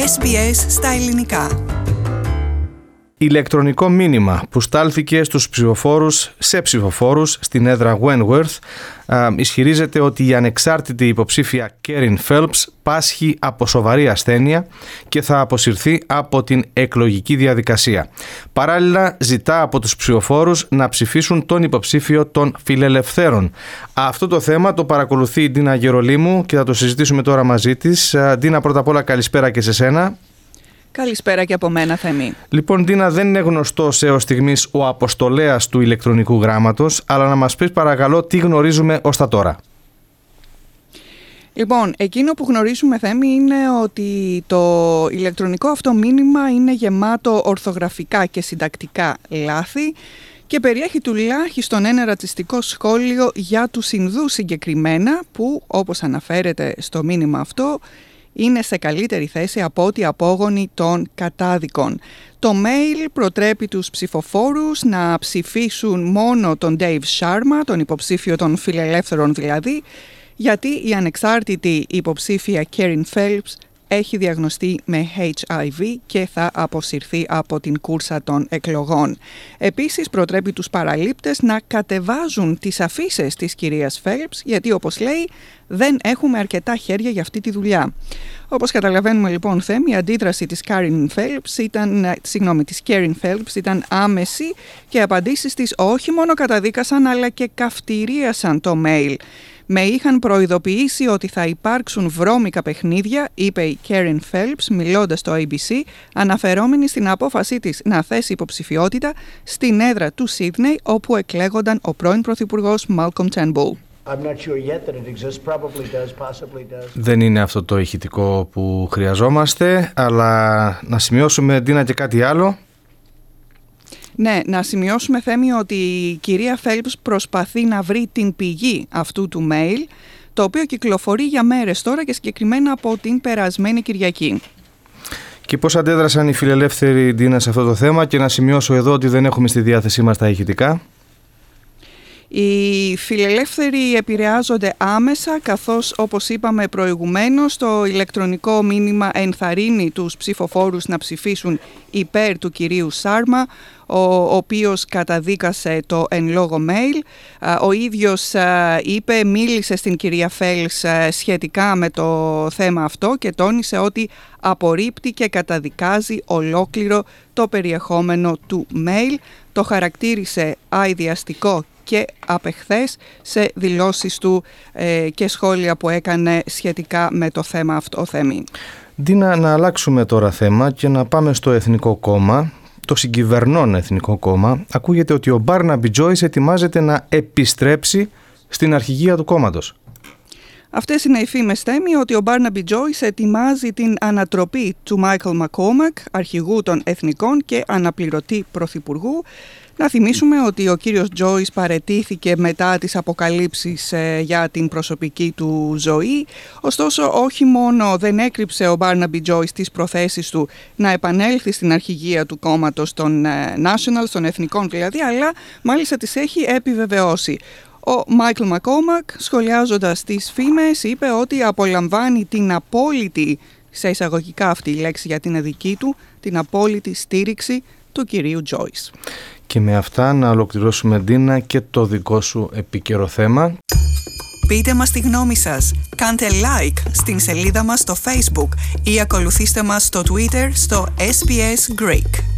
SBS στα ελληνικά. Ηλεκτρονικό μήνυμα που στάλθηκε στους ψηφοφόρους στην έδρα Wentworth ισχυρίζεται ότι η ανεξάρτητη υποψήφια Kerryn Phelps πάσχει από σοβαρή ασθένεια και θα αποσυρθεί από την εκλογική διαδικασία. Παράλληλα, ζητά από τους ψηφοφόρους να ψηφίσουν τον υποψήφιο των Φιλελευθέρων. Αυτό το θέμα το παρακολουθεί η Ντίνα Γερολίμου και θα το συζητήσουμε τώρα μαζί της. Ντίνα, πρώτα απ' όλα καλησπέρα και σε σένα. Καλησπέρα και από μένα, Θεμή. Λοιπόν, Ντίνα, δεν είναι γνωστός έως στιγμής ο αποστολέας του ηλεκτρονικού γράμματος, αλλά να μας πεις παρακαλώ τι γνωρίζουμε ως τα τώρα. Λοιπόν, εκείνο που γνωρίζουμε, Θέμη, είναι ότι το ηλεκτρονικό αυτό μήνυμα είναι γεμάτο ορθογραφικά και συντακτικά λάθη και περιέχει τουλάχιστον ένα ρατσιστικό σχόλιο για τους Ινδούς συγκεκριμένα, που, όπως αναφέρεται στο μήνυμα αυτό, είναι σε καλύτερη θέση από ό,τι απόγονοι των κατάδικων. Το mail προτρέπει τους ψηφοφόρους να ψηφίσουν μόνο τον Dave Sharma, τον υποψήφιο των Φιλελεύθερων δηλαδή, γιατί η ανεξάρτητη υποψήφια Kerryn Phelps έχει διαγνωστεί με HIV και θα αποσυρθεί από την κούρσα των εκλογών. Επίσης προτρέπει τους παραλήπτες να κατεβάζουν τις αφίσες της κυρίας Phelps, γιατί όπως λέει δεν έχουμε αρκετά χέρια για αυτή τη δουλειά. Όπως καταλαβαίνουμε λοιπόν, Θέμη, η αντίδραση της Kerryn Phelps ήταν άμεση και οι απαντήσεις της όχι μόνο καταδίκασαν αλλά και καυτηρίασαν το mail. Με είχαν προειδοποιήσει ότι θα υπάρξουν βρώμικα παιχνίδια, είπε η Kerryn Phelps μιλώντας στο ABC, αναφερόμενη στην απόφασή της να θέσει υποψηφιότητα στην έδρα του Σίδνεϊ, όπου εκλέγονταν ο πρώην πρωθυπουργός Malcolm Turnbull. Δεν είναι αυτό το ηχητικό που χρειαζόμαστε, αλλά να σημειώσουμε, Ντίνα, και κάτι άλλο. Ναι, να σημειώσουμε, Θέμη, ότι η κυρία Phelps προσπαθεί να βρει την πηγή αυτού του mail, το οποίο κυκλοφορεί για μέρες τώρα και συγκεκριμένα από την περασμένη Κυριακή. Και πώς αντέδρασαν οι φιλελεύθεροι, Ντίνα, σε αυτό το θέμα, και να σημειώσω εδώ ότι δεν έχουμε στη διάθεσή μας τα ηχητικά. Οι φιλελεύθεροι επηρεάζονται άμεσα, καθώς, όπως είπαμε προηγουμένως, το ηλεκτρονικό μήνυμα ενθαρρύνει τους ψηφοφόρους να ψηφίσουν υπέρ του κυρίου Σάρμα, ο οποίος καταδίκασε το εν λόγω mail. Ο ίδιος μίλησε στην κυρία Phelps σχετικά με το θέμα αυτό και τόνισε ότι απορρίπτει και καταδικάζει ολόκληρο το περιεχόμενο του mail. Το χαρακτήρισε αηδιαστικό και απεχθές σε δηλώσεις του και σχόλια που έκανε σχετικά με το θέμα αυτό, Θέμη. Ντίνα, να αλλάξουμε τώρα θέμα και να πάμε στο Εθνικό Κόμμα, το συγκυβερνών Εθνικό Κόμμα. Ακούγεται ότι ο Barnaby Joyce ετοιμάζεται να επιστρέψει στην αρχηγία του κόμματος. Αυτές είναι οι φήμες, Θέμη, ότι ο Barnaby Joyce ετοιμάζει την ανατροπή του Michael McCormack, αρχηγού των Εθνικών και αναπληρωτή πρωθυπουργού. Να θυμίσουμε ότι ο κύριος Joyce παραιτήθηκε μετά τις αποκαλύψεις για την προσωπική του ζωή. Ωστόσο, όχι μόνο δεν έκρυψε ο Barnaby Joyce τις προθέσεις του να επανέλθει στην αρχηγία του κόμματος των Nationals, των Εθνικών δηλαδή, αλλά μάλιστα τις έχει επιβεβαιώσει. Ο Michael McCormack, σχολιάζοντας τις φήμες, είπε ότι απολαμβάνει την απόλυτη, σε εισαγωγικά αυτή η λέξη για την αδική του, την απόλυτη στήριξη του κυρίου Joyce. Και με αυτά να ολοκληρώσουμε, Ντίνα, και το δικό σου επίκαιρο θέμα. Πείτε μας τη γνώμη σας. Κάντε like στην σελίδα μας στο Facebook ή ακολουθήστε μας στο Twitter στο SBS Greek.